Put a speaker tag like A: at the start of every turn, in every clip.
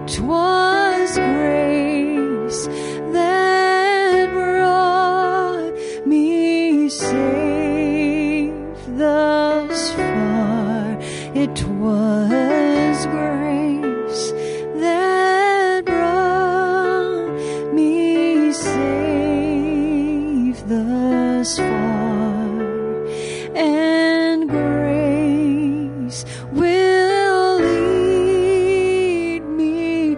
A: 'Twas grace that brought me safe thus far. It was grace that brought me safe thus far, and grace will lead me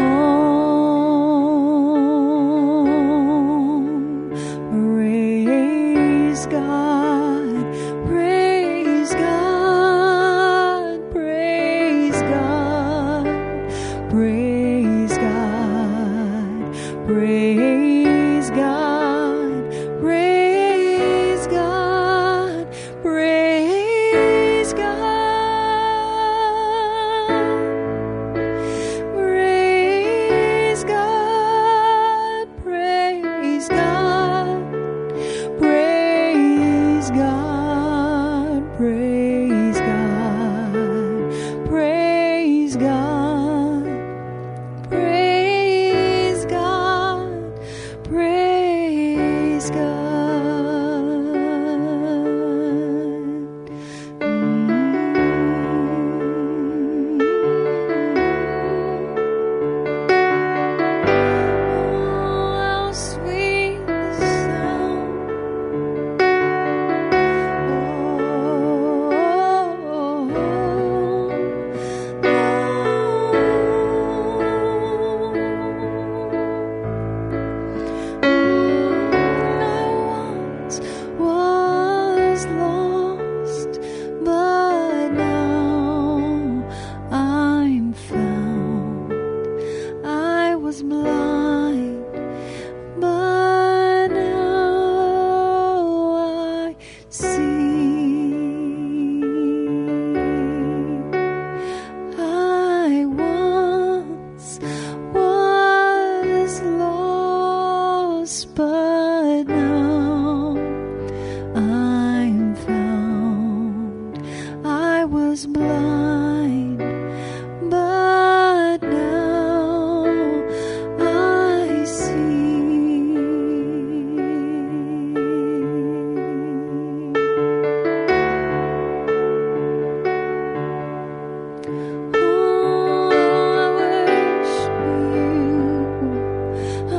A: home. Praise God, praise God, praise God, praise God, praise God, praise God, praise God, praise God, praise God, praise God, praise God, praise God, praise God, praise Oh, how sweet the sound. Was lost, but now I'm found. I was blind, but now I see. I once was lost, but now I'm found. I was blind, but now I see. Oh, I worship you.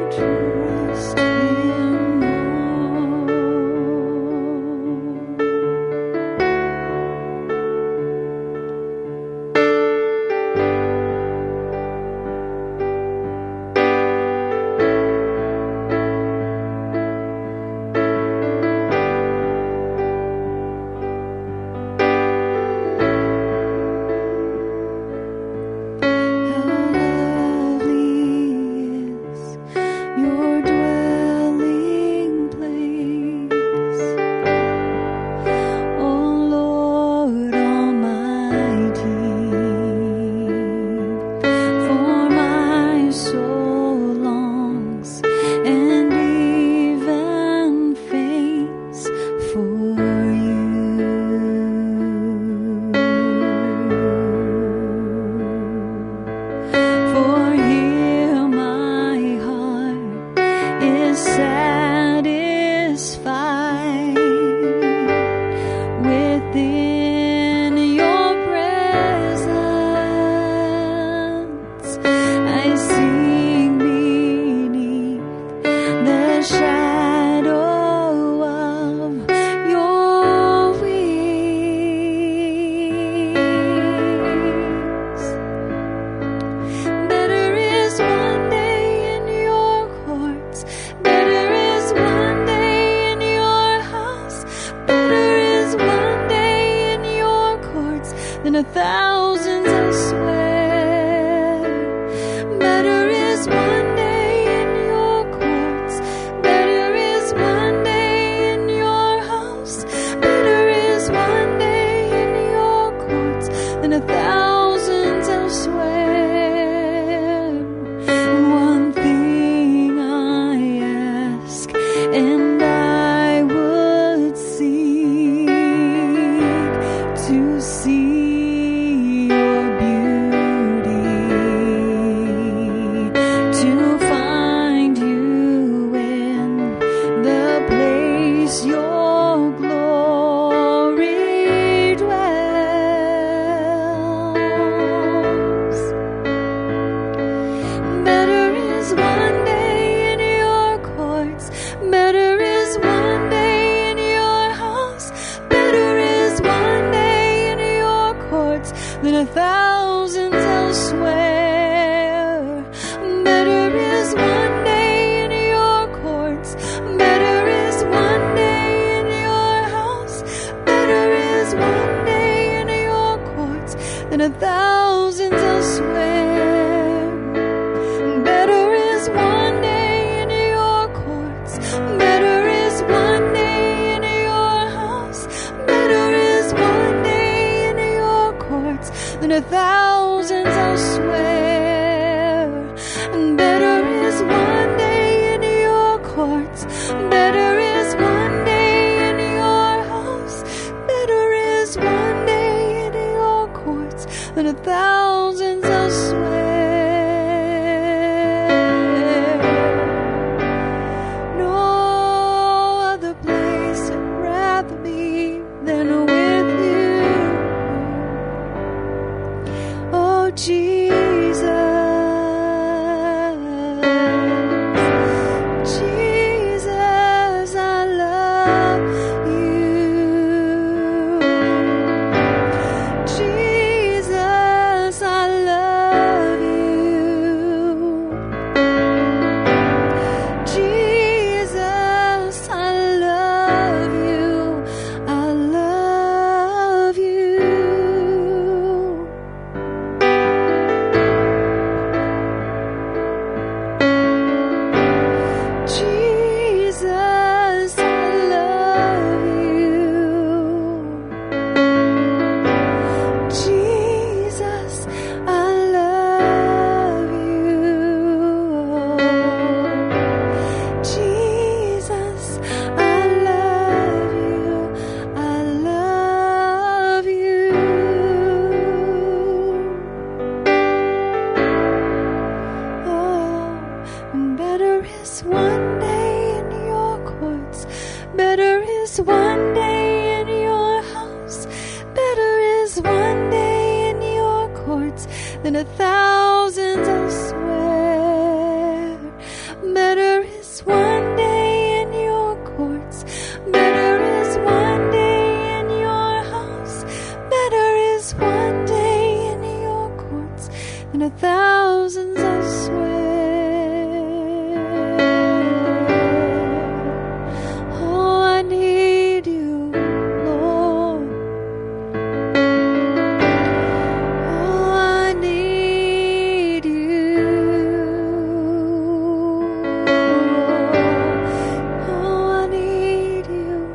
A: trust Him more. Your dwelling place, O Lord Almighty, for my soul longs and even faints for you. For here my heart is satisfied within your presence. I sing beneath the shadow of your wings. Better is one day in your courts. Better is one day in your house. Better is one day in your courts than 1,000 elsewhere. Better is one day in your courts. Better is one day in your house. Better is one day in your courts than 1,000 elsewhere. One thing I ask, and I would seek to see your beauty, to find you in the place your glory dwells. Better is one day in your courts. Better is one day in your house. Better is one day in your courts than 1,000 elsewhere. Better is one day in your courts. Better is one day in your house. Better is one day in your courts than 1,000 elsewhere. Better is one day in your courts. Better is one day in your house. Better is one day in your courts than 1,000 elsewhere. And better is one day in your courts. Better is one day in your house. Better is one day in your courts than 1,000 elsewhere. No other place I'd rather be than with you. Oh Jesus, Jesus, I love you. Jesus, I love you. Jesus, I love you. I love you. Jesus, I love you. Jesus, I love you. Jesus, I love you. I love you. Oh, and better is one day in your courts. Better is one day in your house. Better is one day in your courts than 1,000 elsewhere. Better is one day in your courts. Better is one day in your house. Better is one day in your courts than 1,000, I swear. Oh, I need you, Lord. Oh, I need you. Oh, I need you.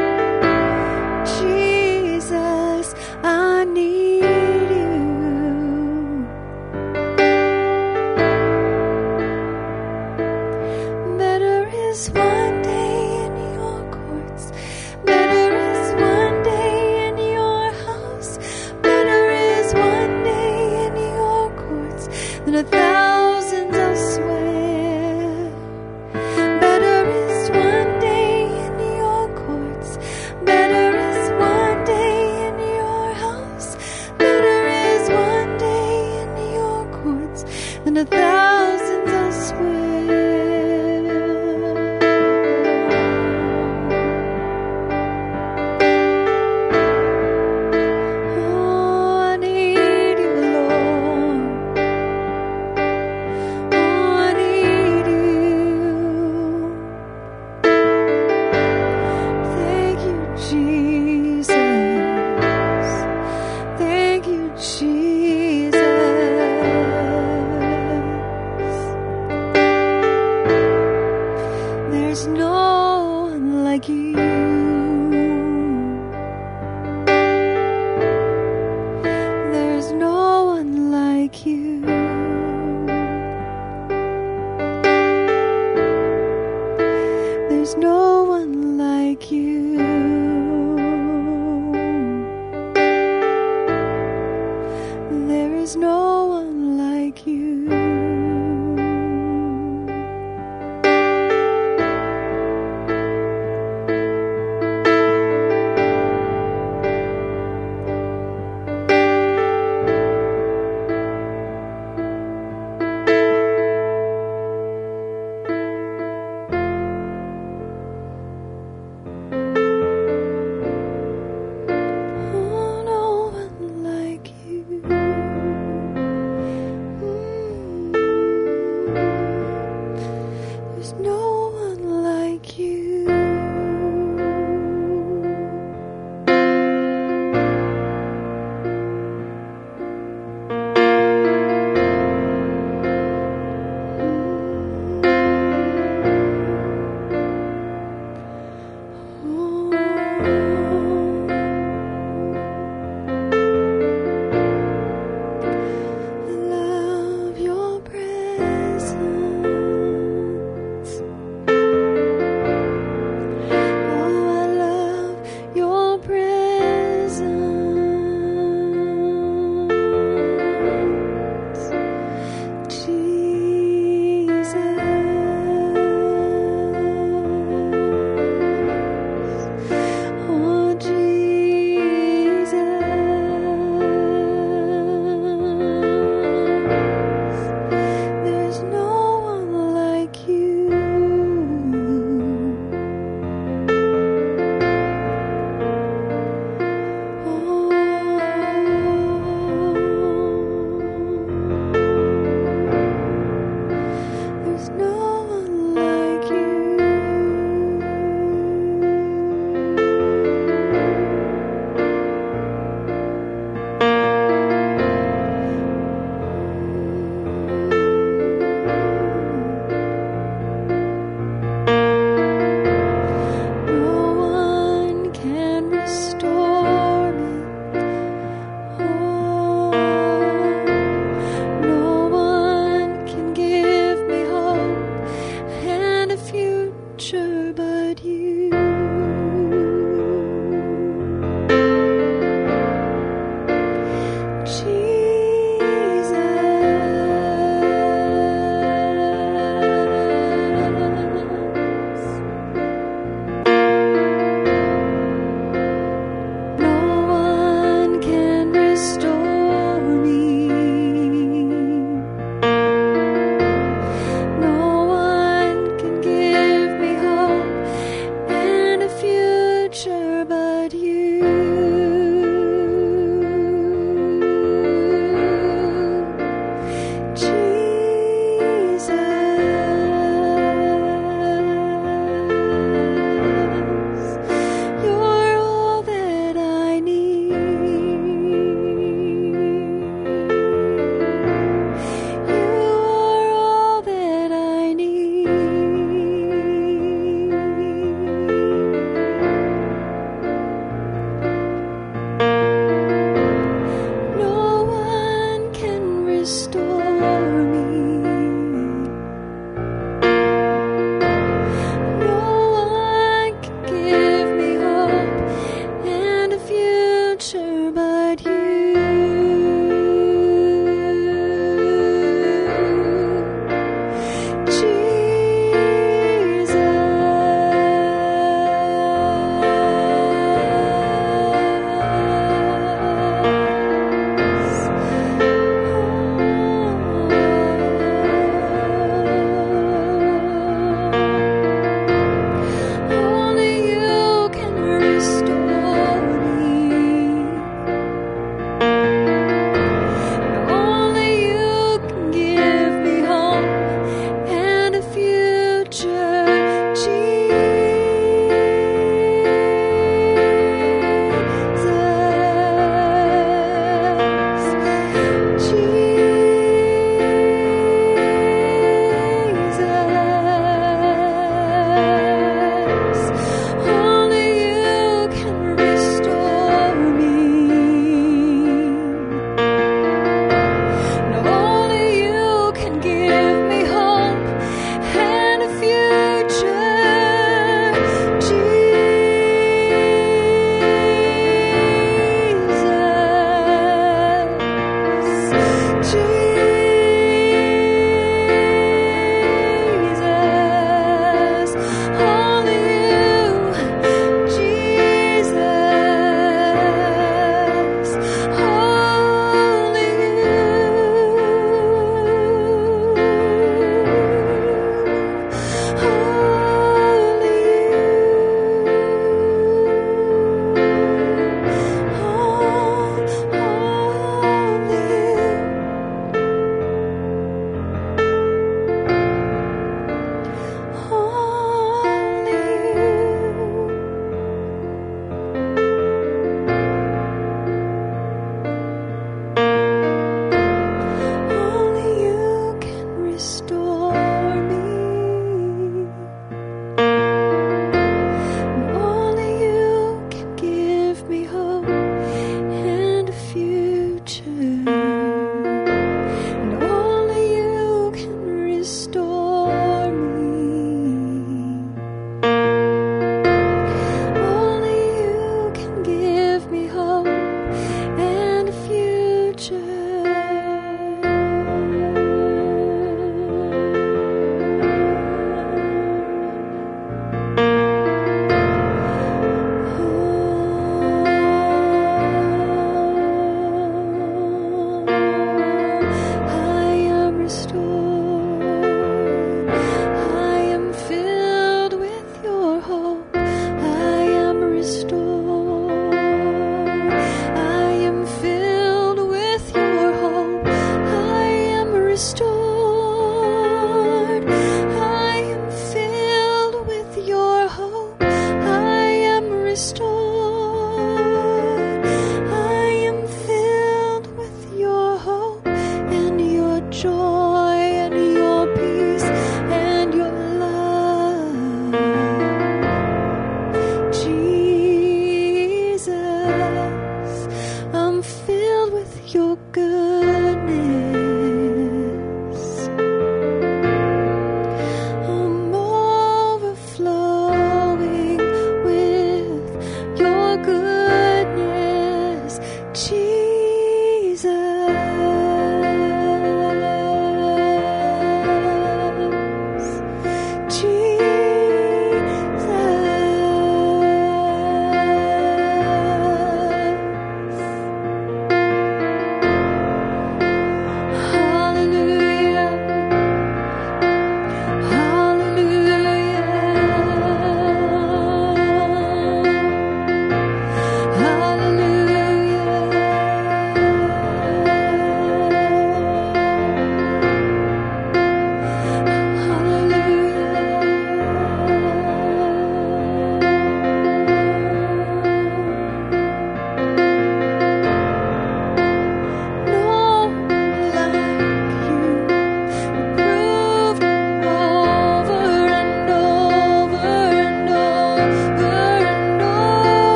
A: Jesus, I need you. Better is one day in your courts. Better is one day in your house. Better is one day in your courts than 1,000, I swear. Better is one day in your courts. Better is one day in your house. Better is one day in your courts than 1,000, I swear. Oh, I need you, Lord. Oh, I need you. Thank you, Jesus. Thank you, Jesus. There's no one like you. There's no one like you. There's no one like you. There is no one like you. Oh, no one like you. There's no one like you. Love your presence.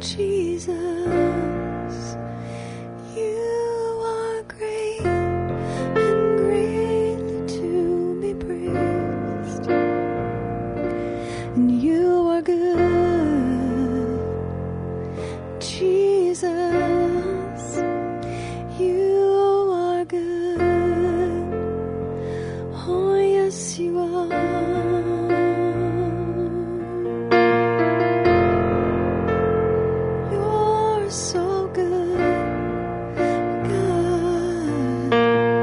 A: Jesus, you are great and greatly to be praised, and you are good, Jesus, you are good, oh yes you are. So good, God.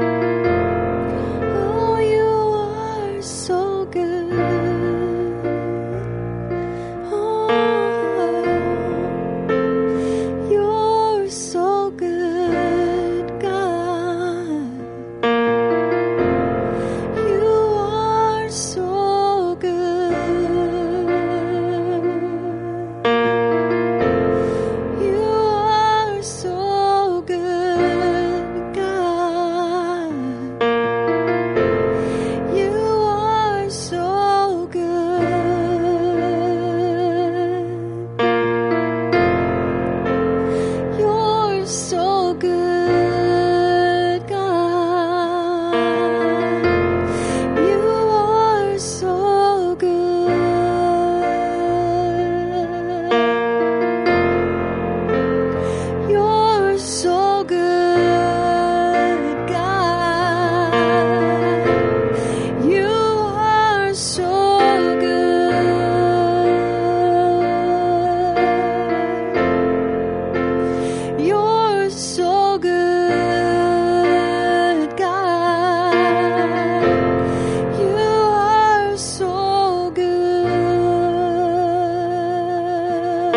A: Oh, you are so good. Oh, you're so good, God. You are so good. So good, God. You are so good. You're so good, God. You are so good. You're so good, God. You are so good. You're so good, God. You are so good.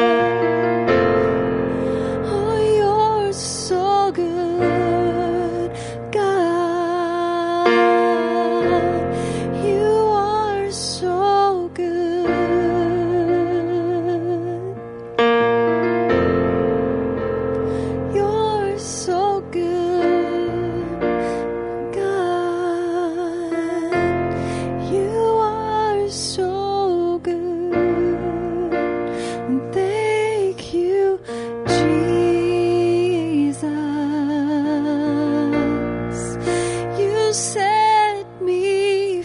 A: Oh, you're so good, God. You are so good. You're so good, God. You are so good. Thank you, Jesus. You set me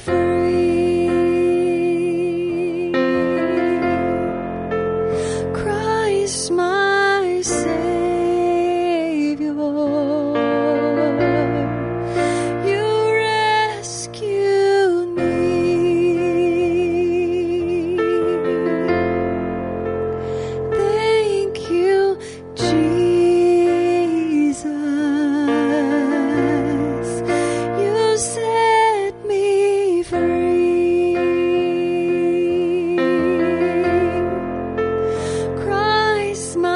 A: free. Christ, my Savior, you rescued me. Thank you, Jesus. You set me free. Christ, my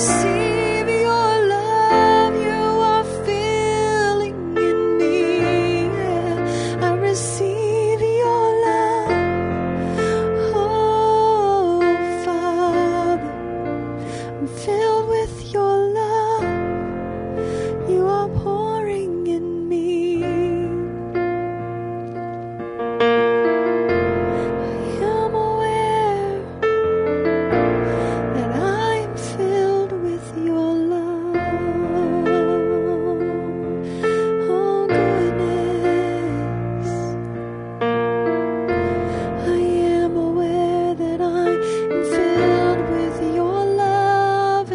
A: receive your love. You are filling in me. Yeah. I receive your love. Oh, Father, I'm filled with your love. You are pouring in me. I am aware that I am filled with your love. Oh, goodness. I am aware that I am filled with your love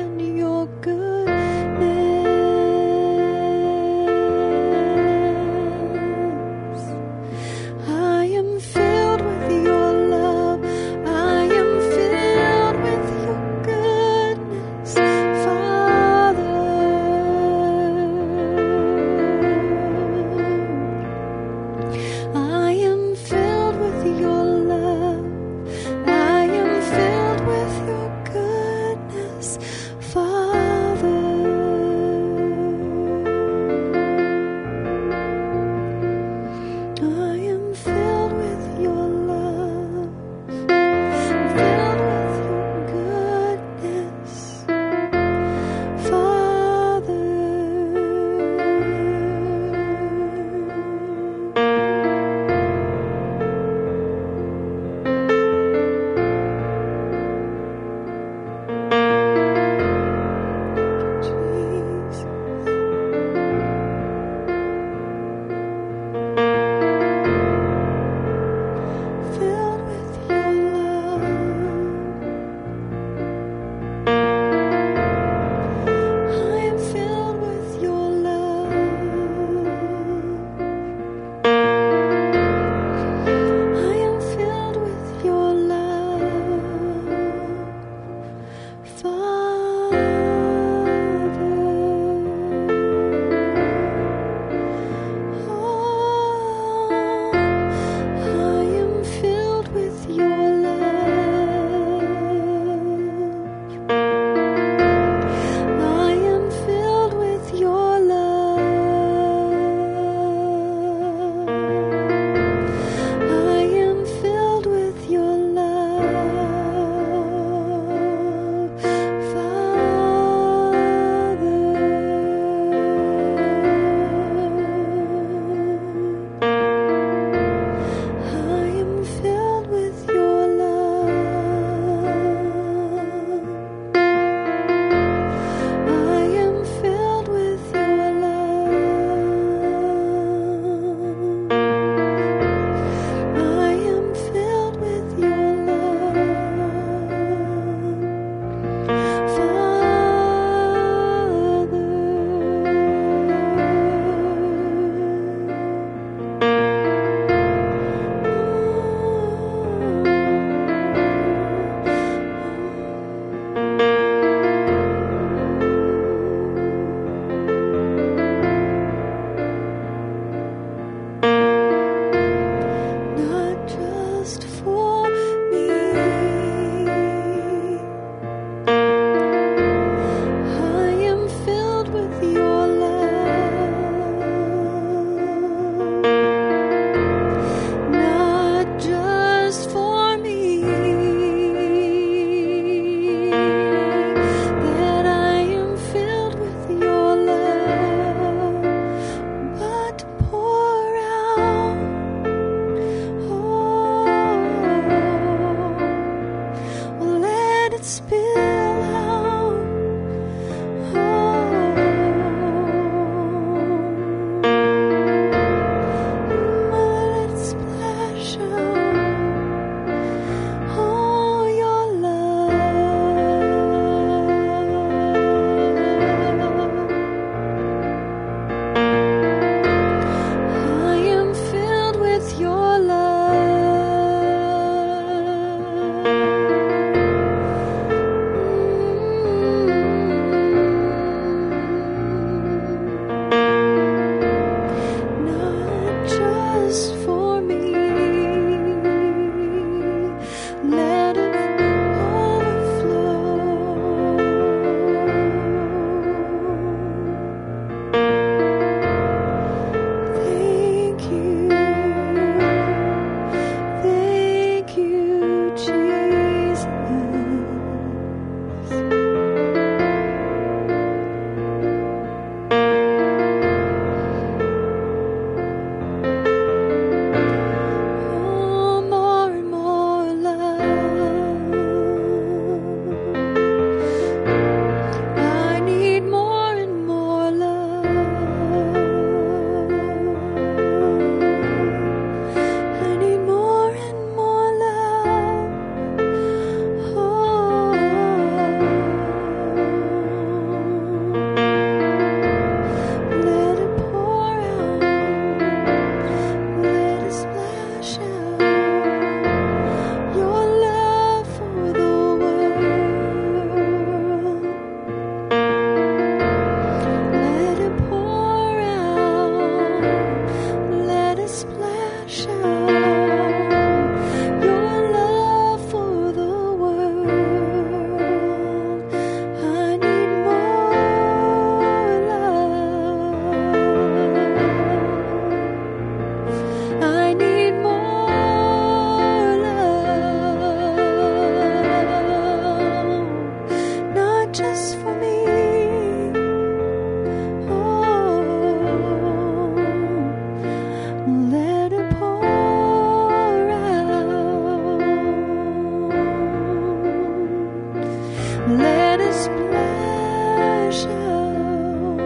A: let us splash out.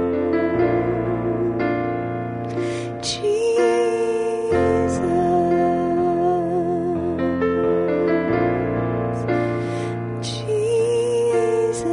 A: Jesus, Jesus.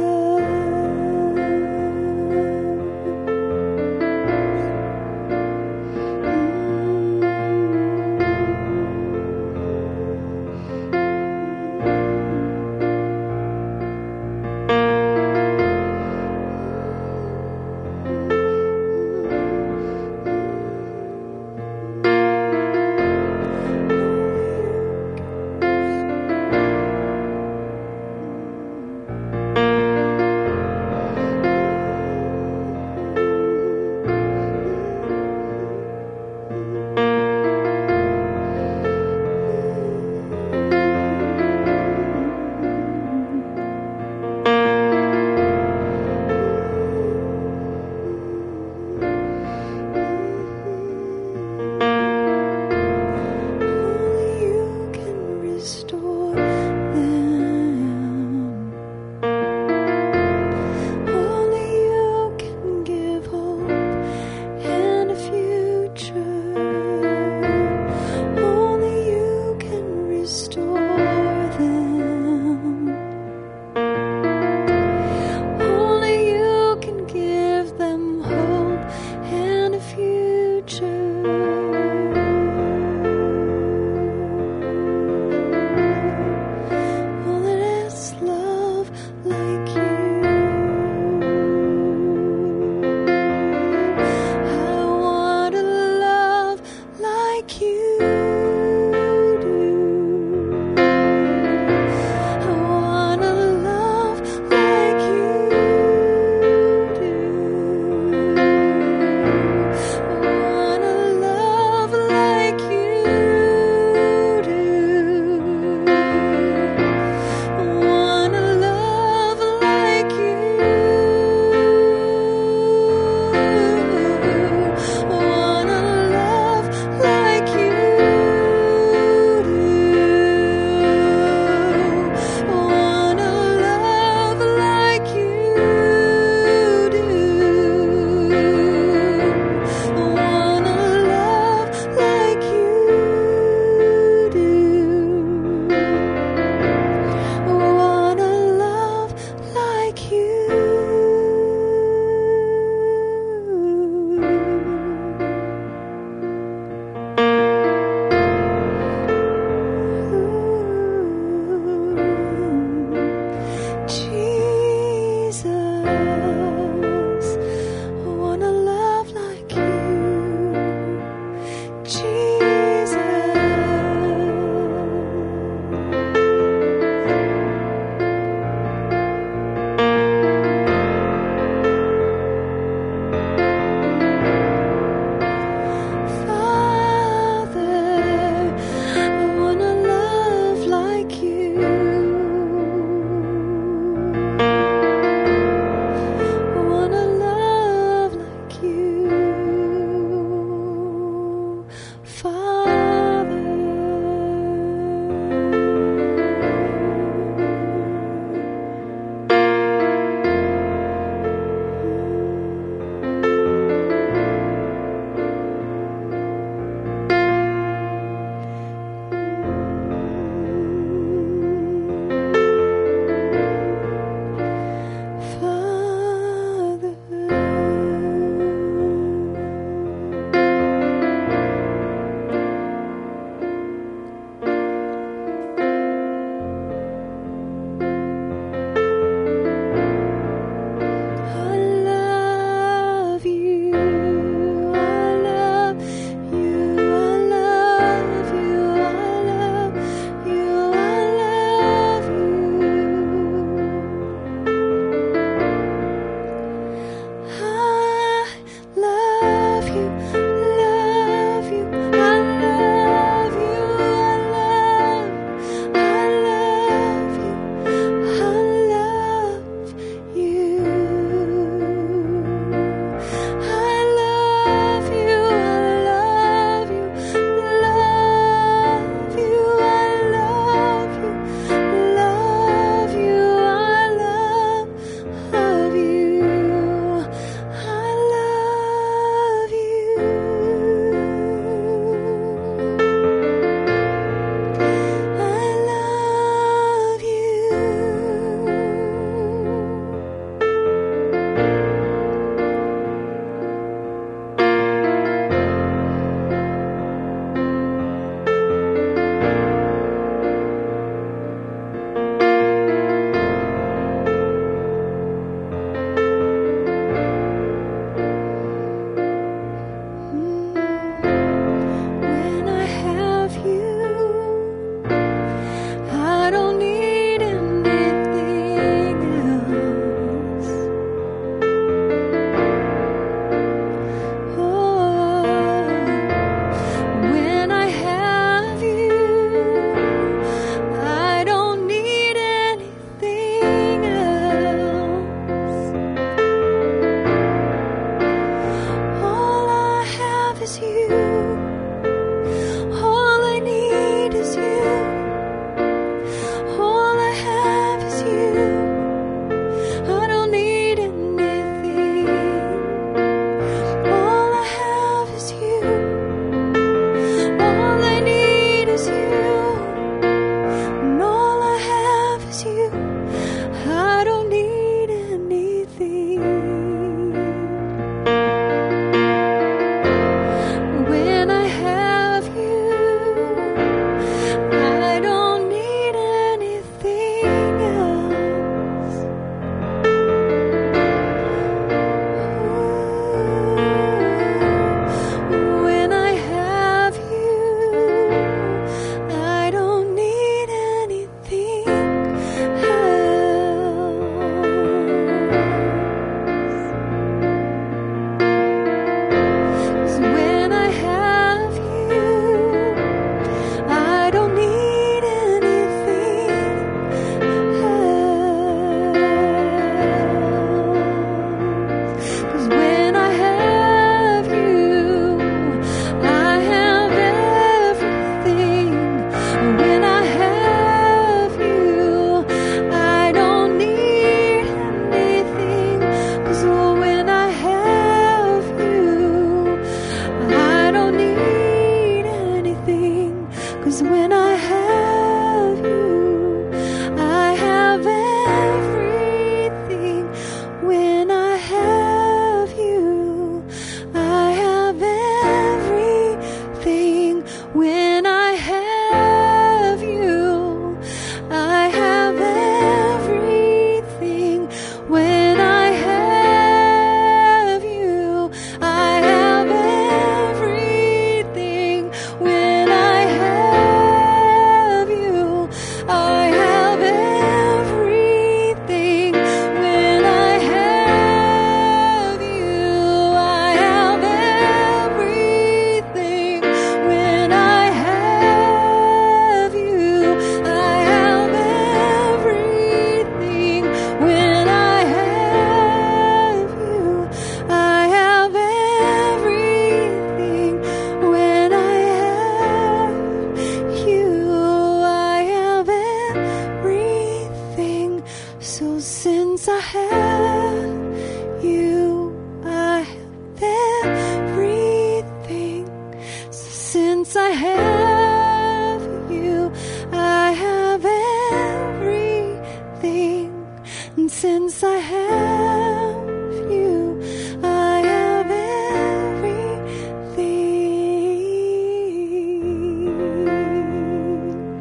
A: So since I have you, I have everything. So since I have you, I have everything. And since I have you, I have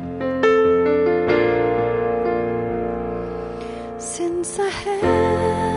A: everything. Since I have